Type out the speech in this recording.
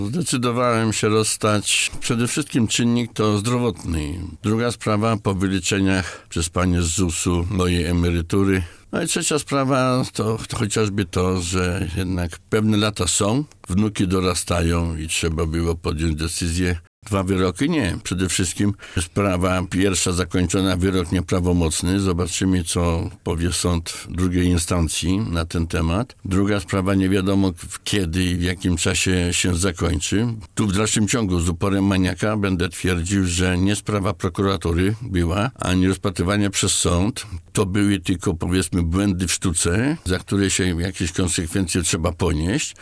Zdecydowałem się rozstać. Przede wszystkim czynnik to zdrowotny. Druga sprawa po wyliczeniach przez panie z ZUS-u mojej emerytury. No i trzecia sprawa to chociażby to, że jednak pewne lata są, wnuki dorastają i trzeba było podjąć decyzję. 2 wyroki? Nie. Przede wszystkim sprawa pierwsza zakończona, wyrok nieprawomocny. Zobaczymy, co powie sąd drugiej instancji na ten temat. Druga sprawa nie wiadomo kiedy i w jakim czasie się zakończy. Tu w dalszym ciągu z uporem maniaka będę twierdził, że nie sprawa prokuratury była, ani rozpatrywania przez sąd. To były tylko, powiedzmy, błędy w sztuce, za które się jakieś konsekwencje trzeba ponieść.